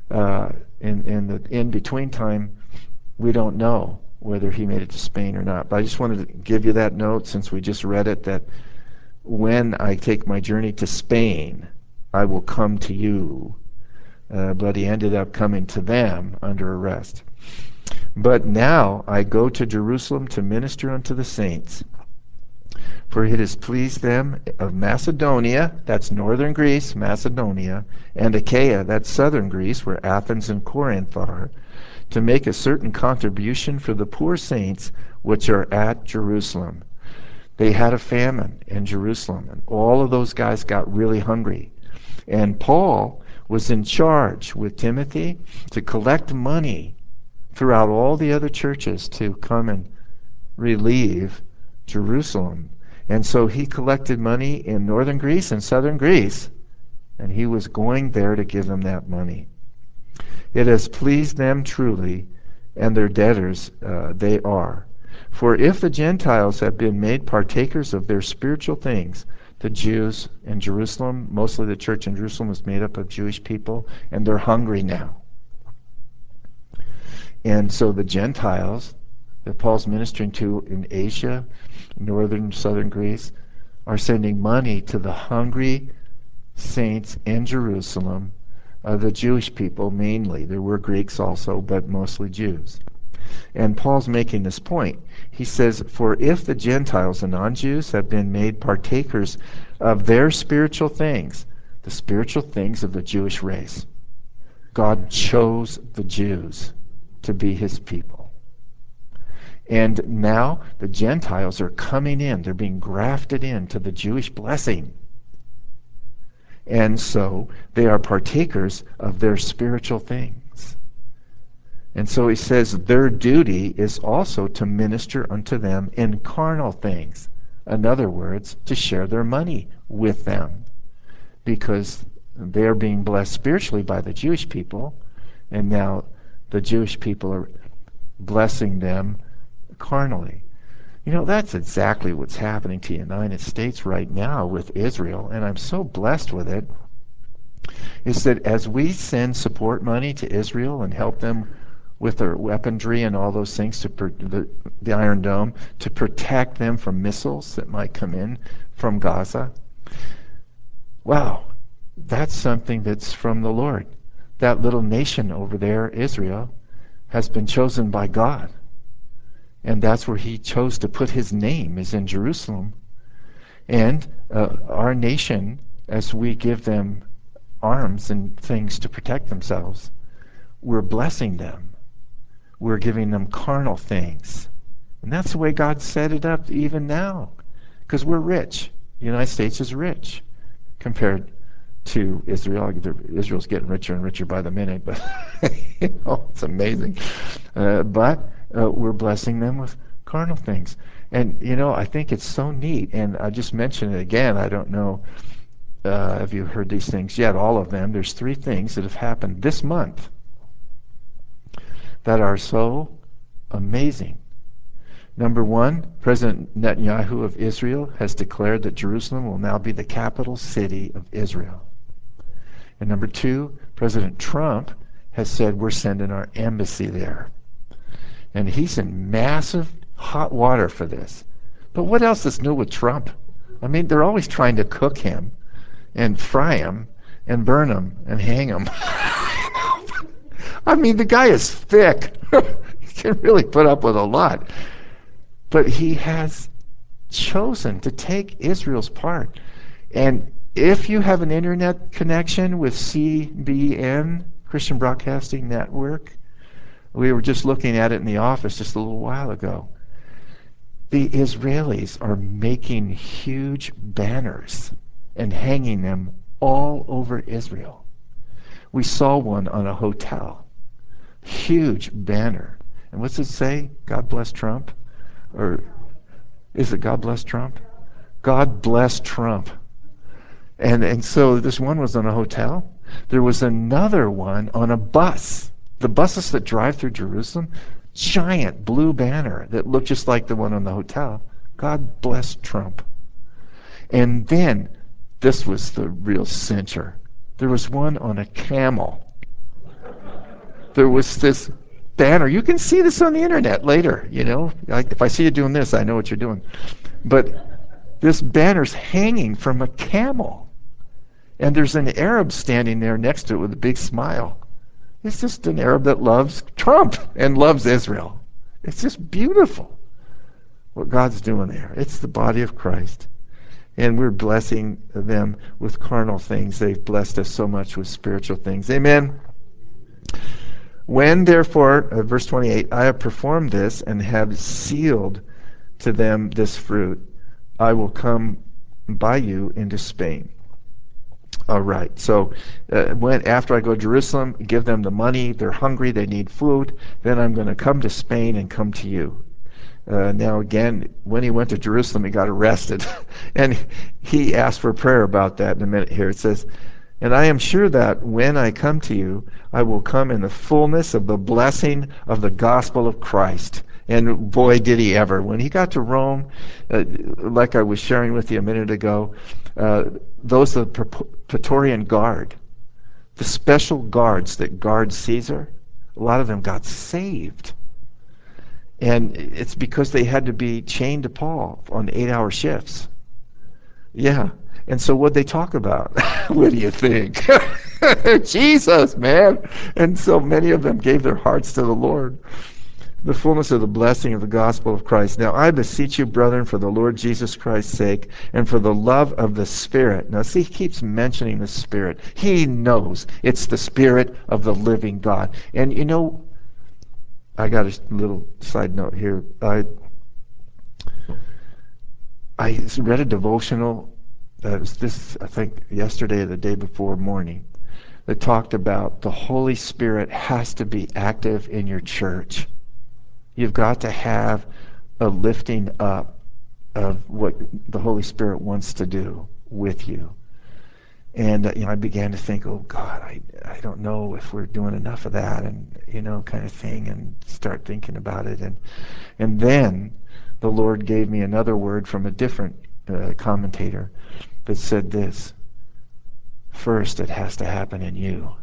in the in-between time, we don't know whether he made it to Spain or not. But I just wanted to give you that note, since we just read it, that when I take my journey to Spain, I will come to you. But he ended up coming to them under arrest. But now I go to Jerusalem to minister unto the saints. For it has pleased them of Macedonia, that's northern Greece, Macedonia, and Achaia, that's southern Greece, where Athens and Corinth are, to make a certain contribution for the poor saints which are at Jerusalem. They had a famine in Jerusalem, and all of those guys got really hungry. And Paul was in charge with Timothy to collect money throughout all the other churches to come and relieve Jerusalem. And so he collected money in northern Greece and southern Greece, and he was going there to give them that money. It has pleased them truly, and their debtors they are. For if the Gentiles have been made partakers of their spiritual things, the Jews in Jerusalem, mostly the church in Jerusalem was made up of Jewish people, and they're hungry now. And so the Gentiles that Paul's ministering to in Asia, northern, southern Greece, are sending money to the hungry saints in Jerusalem, the Jewish people mainly. There were Greeks also, but mostly Jews. And Paul's making this point. He says, for if the Gentiles, the non-Jews, have been made partakers of their spiritual things, the spiritual things of the Jewish race, God chose the Jews to be his people. And now the Gentiles are coming in. They're being grafted into the Jewish blessing. And so they are partakers of their spiritual things. And so he says their duty is also to minister unto them in carnal things. In other words, to share their money with them. Because they're being blessed spiritually by the Jewish people, and now the Jewish people are blessing them carnally. That's exactly what's happening to the United States right now with Israel, and I'm so blessed with it, is that as we send support money to Israel and help them with their weaponry and all those things, to the Iron Dome, to protect them from missiles that might come in from Gaza, wow, that's something that's from the Lord. That little nation over there, Israel, has been chosen by God. And that's where he chose to put his name, is in Jerusalem. And our nation, as we give them arms and things to protect themselves, we're blessing them. We're giving them carnal things. And that's the way God set it up even now. Because we're rich. The United States is rich compared to Israel. Israel's getting richer and richer by the minute, but it's amazing. But we're blessing them with carnal things. And, I think it's so neat. And I just mentioned it again. I don't know if you've heard these things yet, all of them. There's 3 things that have happened this month that are so amazing. Number 1, President Netanyahu of Israel has declared that Jerusalem will now be the capital city of Israel. And number 2, President Trump has said we're sending our embassy there. And he's in massive hot water for this. But what else is new with Trump? I mean, they're always trying to cook him and fry him and burn him and hang him. I mean, the guy is thick. He can really put up with a lot. But he has chosen to take Israel's part. And If you have an internet connection with CBN, Christian Broadcasting Network, we were just looking at it in the office just a little while ago. The Israelis are making huge banners and hanging them all over Israel. We saw one on a hotel. Huge banner. And what's it say? God bless Trump? Or is it God bless Trump? God bless Trump. And so this one was on a hotel. There was another one on a bus. The buses that drive through Jerusalem, giant blue banner that looked just like the one on the hotel. God bless Trump. And then, this was the real cincher. There was one on a camel. There was this banner. You can see this on the internet later, you know. Like, if I see you doing this, I know what you're doing. But this banner's hanging from a camel. And there's an Arab standing there next to it with a big smile. It's just an Arab that loves Trump and loves Israel. It's just beautiful what God's doing there. It's the body of Christ. And we're blessing them with carnal things. They've blessed us so much with spiritual things. Amen. When, therefore, verse 28, I have performed this and have sealed to them this fruit, I will come by you into Spain. All right. So after I go to Jerusalem, give them the money. They're hungry. They need food. Then I'm going to come to Spain and come to you. Now, again, when he went to Jerusalem, he got arrested. And he asked for prayer about that in a minute here. It says, and I am sure that when I come to you, I will come in the fullness of the blessing of the gospel of Christ. And boy, did he ever. When he got to Rome, like I was sharing with you a minute ago, those of the Praetorian Guard, the special guards that guard Caesar, a lot of them got saved. And it's because they had to be chained to Paul on 8-hour shifts. Yeah. And so what'd they talk about? What do you think? Jesus, man. And so many of them gave their hearts to the Lord. The fullness of the blessing of the gospel of Christ. Now I beseech you, brethren, for the Lord Jesus Christ's sake, and for the love of the Spirit. Now see, he keeps mentioning the Spirit. He knows it's the Spirit of the living God. And you know, I got a little side note here. I read a devotional, it was this, I think, yesterday or the day before morning, that talked about the Holy Spirit has to be active in your church. You've got to have a lifting up of what the Holy Spirit wants to do with you. And I began to think, oh God, I don't know if we're doing enough of that, and kind of thing, and start thinking about it. And then the Lord gave me another word from a different commentator that said this: first, it has to happen in you.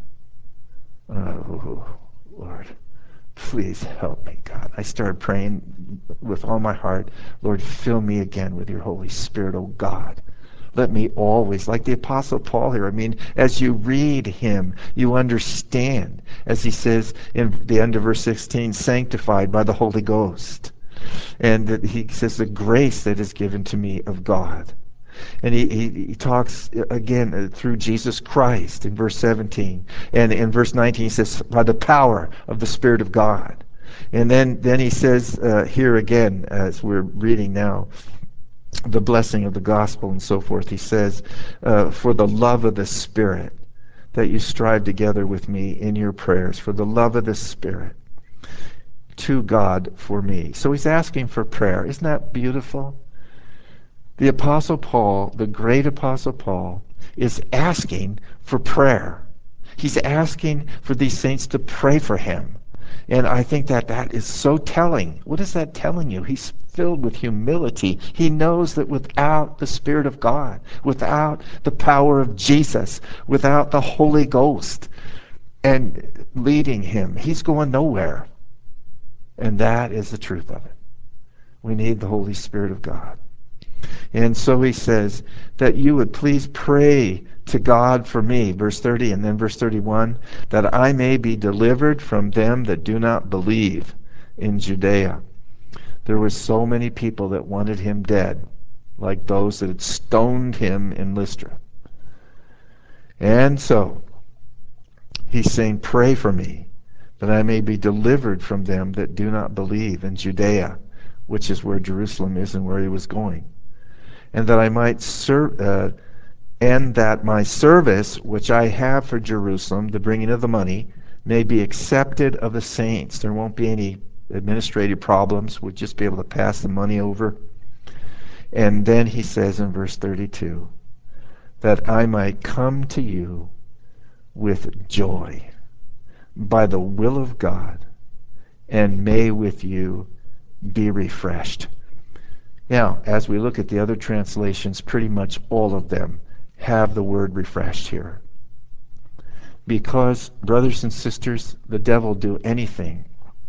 Oh, Lord, please help me, God. I started praying with all my heart, Lord, fill me again with your Holy Spirit, oh God. Let me always, like the Apostle Paul here, as you read him, you understand, as he says in the end of verse 16, sanctified by the Holy Ghost. And that he says, the grace that is given to me of God. And he talks again through Jesus Christ in verse 17. And in verse 19 he says, by the power of the Spirit of God. And then he says here again, as we're reading now, the blessing of the gospel and so forth, he says, for the love of the Spirit, that you strive together with me in your prayers, for the love of the Spirit, to God for me. So he's asking for prayer. Isn't that beautiful? The Apostle Paul, the great Apostle Paul, is asking for prayer. He's asking for these saints to pray for him. And I think that is so telling. What is that telling you? He's filled with humility. He knows that without the Spirit of God, without the power of Jesus, without the Holy Ghost and leading him, he's going nowhere. And that is the truth of it. We need the Holy Spirit of God. And so he says that you would please pray to God for me, verse 30, and then verse 31, that I may be delivered from them that do not believe in Judea. There were so many people that wanted him dead, like those that had stoned him in Lystra. And so he's saying, pray for me, that I may be delivered from them that do not believe in Judea, which is where Jerusalem is and where he was going, and that I might serve, and that my service, which I have for Jerusalem, the bringing of the money, may be accepted of the saints. There won't be any administrative problems. We'll just be able to pass the money over. And then he says in verse 32, that I might come to you with joy by the will of God, and may with you be refreshed. Now, as we look at the other translations, pretty much all of them have the word refreshed here. Because, brothers and sisters, the devil will do anything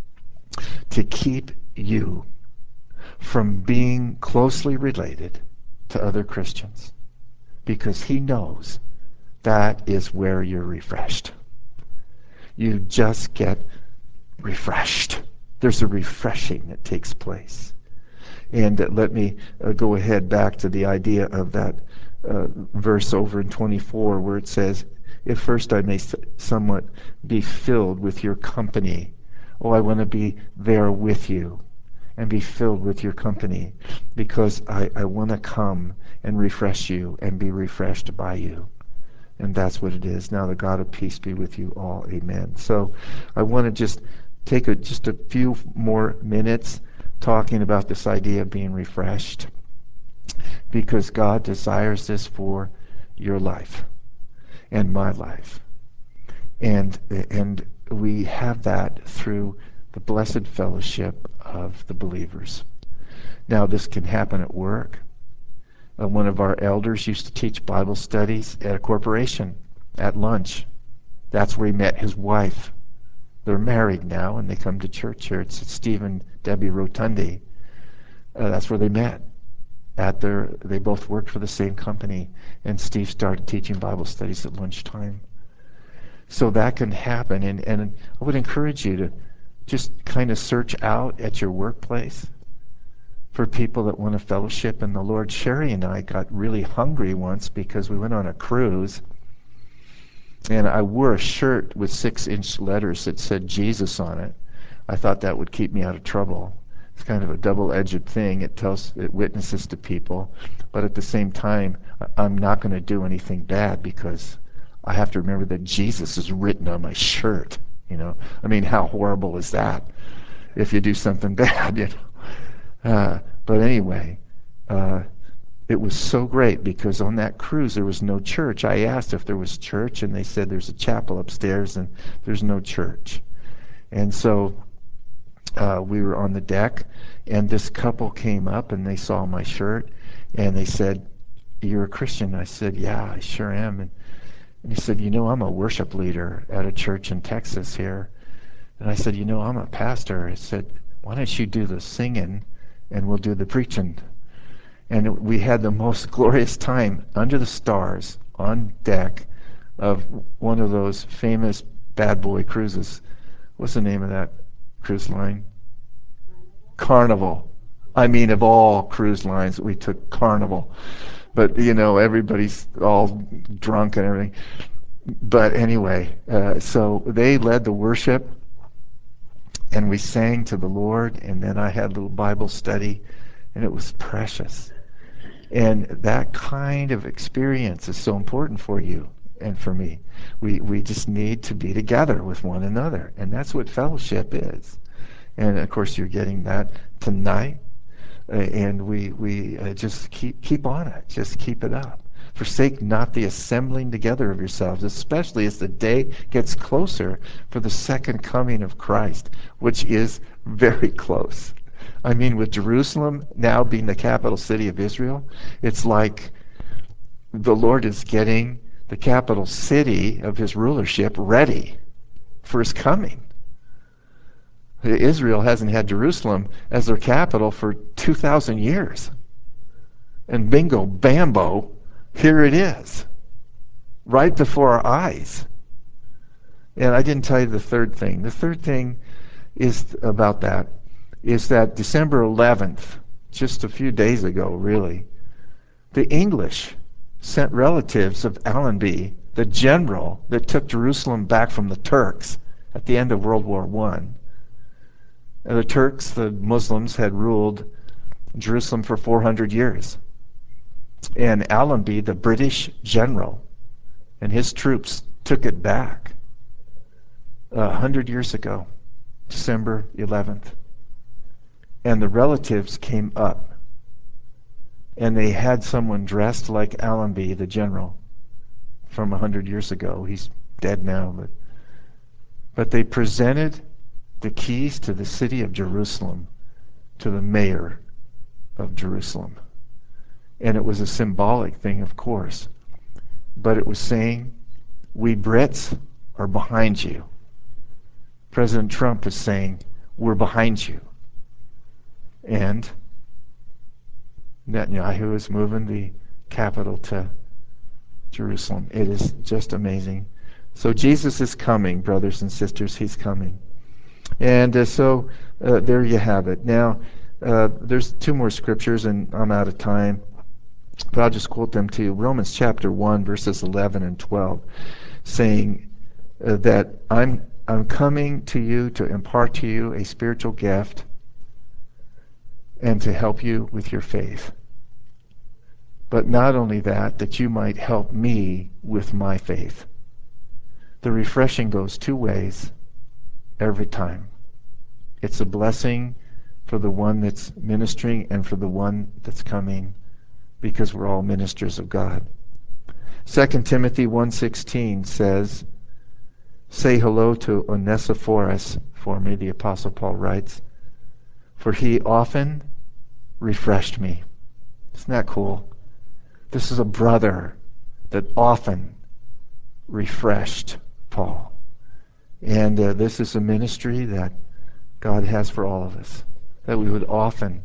to keep you from being closely related to other Christians, because he knows that is where you're refreshed. You just get refreshed. There's a refreshing that takes place. And let me go ahead back to the idea of that verse over in 24 where it says, if first I may somewhat be filled with your company. Oh, I want to be there with you and be filled with your company, because I want to come and refresh you and be refreshed by you. And that's what it is. Now the God of peace be with you all. Amen. So I want to just take just a few more minutes talking about this idea of being refreshed, because God desires this for your life and my life. And we have that through the blessed fellowship of the believers. Now, this can happen at work. One of our elders used to teach Bible studies at a corporation at lunch. That's where he met his wife. They're married now, and they come to church here. It's Steve and Debbie Rotundi. That's where they met. They both worked for the same company, and Steve started teaching Bible studies at lunchtime. So that can happen, and I would encourage you to just kind of search out at your workplace for people that want to fellowship in the Lord. Sherry and I got really hungry once because we went on a cruise, and I wore a shirt with 6-inch letters that said Jesus on it. I thought that would keep me out of trouble. It's kind of a double-edged thing. It witnesses to people, but at the same time, I'm not going to do anything bad because I have to remember that Jesus is written on my shirt. I mean, how horrible is that? If you do something bad, But anyway, it was so great because on that cruise there was no church. I asked if there was church, and they said there's a chapel upstairs and there's no church. And so we were on the deck, and this couple came up and they saw my shirt, and they said, "You're a Christian?" I said, "Yeah, I sure am." And he said, "I'm a worship leader at a church in Texas here." And I said, "I'm a pastor." I said, "Why don't you do the singing and we'll do the preaching?" And we had the most glorious time under the stars on deck of one of those famous bad boy cruises. What's the name of that cruise line? Carnival. I mean, of all cruise lines, we took Carnival. But, everybody's all drunk and everything. But anyway, so they led the worship, and we sang to the Lord, and then I had a little Bible study, and it was precious. And that kind of experience is so important for you and for me. We just need to be together with one another, and that's what fellowship is. And of course, you're getting that tonight, and we just keep on it. Just keep it up. Forsake not the assembling together of yourselves, especially as the day gets closer for the second coming of Christ, which is very close. I mean, with Jerusalem now being the capital city of Israel, it's like the Lord is getting the capital city of his rulership ready for his coming. Israel hasn't had Jerusalem as their capital for 2,000 years. And bingo, bambo, here it is, right before our eyes. And I didn't tell you the third thing. The third thing is about that, is that December 11th, just a few days ago really, the English sent relatives of Allenby the general that took Jerusalem back from the Turks at the end of World War I. The Turks, the Muslims, had ruled Jerusalem for 400 years. And Allenby, the British general, and his troops took it back 100 years ago, December 11th. And the relatives came up, and they had someone dressed like Allenby, the general, from 100 years ago. He's dead now, but they presented the keys to the city of Jerusalem to the mayor of Jerusalem. And it was a symbolic thing, of course, but it was saying, we Brits are behind you. President Trump is saying, we're behind you. And Netanyahu is moving the capital to Jerusalem. It is just amazing. So Jesus is coming, brothers and sisters. He's coming. And so there you have it. Now, there's two more scriptures, and I'm out of time, but I'll just quote them to you. Romans chapter 1, verses 11 and 12, saying that I'm coming to you to impart to you a spiritual gift and to help you with your faith. But not only that, that you might help me with my faith. The refreshing goes two ways every time. It's a blessing for the one that's ministering and for the one that's coming, because we're all ministers of God. 2 Timothy 1:16 says, say hello to Onesiphorus for me, the Apostle Paul writes, for he often refreshed me. Isn't that cool? This is a brother that often refreshed Paul. And this is a ministry that God has for all of us, that we would often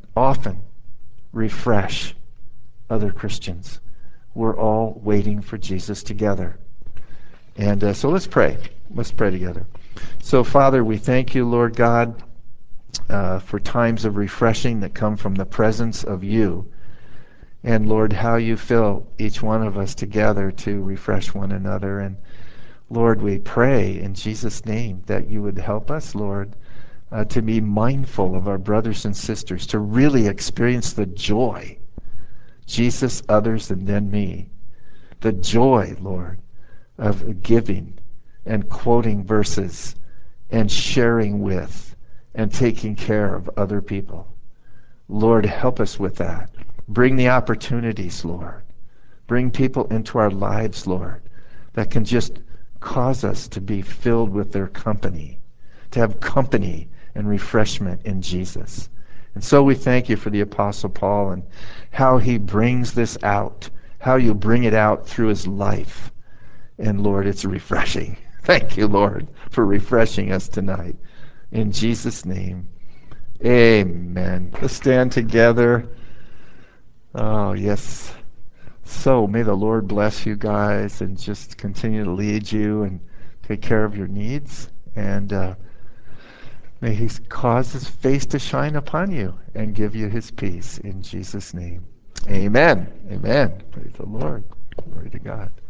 refresh other Christians. We're all waiting for Jesus together. And so let's pray. Let's pray together. So, Father, we thank you, Lord God, for times of refreshing that come from the presence of you. And, Lord, how you fill each one of us together to refresh one another. And, Lord, we pray in Jesus' name that you would help us, Lord, to be mindful of our brothers and sisters, to really experience the joy. Jesus, others, and then me. The joy, Lord, of giving and quoting verses and sharing with and taking care of other people. Lord, help us with that. Bring the opportunities, Lord. Bring people into our lives, Lord, that can just cause us to be filled with their company, to have company and refreshment in Jesus. And so we thank you for the Apostle Paul and how he brings this out, how you bring it out through his life. And Lord, it's refreshing. Thank you, Lord, for refreshing us tonight. In Jesus' name, amen. Let's stand together. Oh, yes. So may the Lord bless you guys and just continue to lead you and take care of your needs. And may he cause his face to shine upon you and give you his peace in Jesus' name. Amen. Amen. Praise the Lord. Glory to God.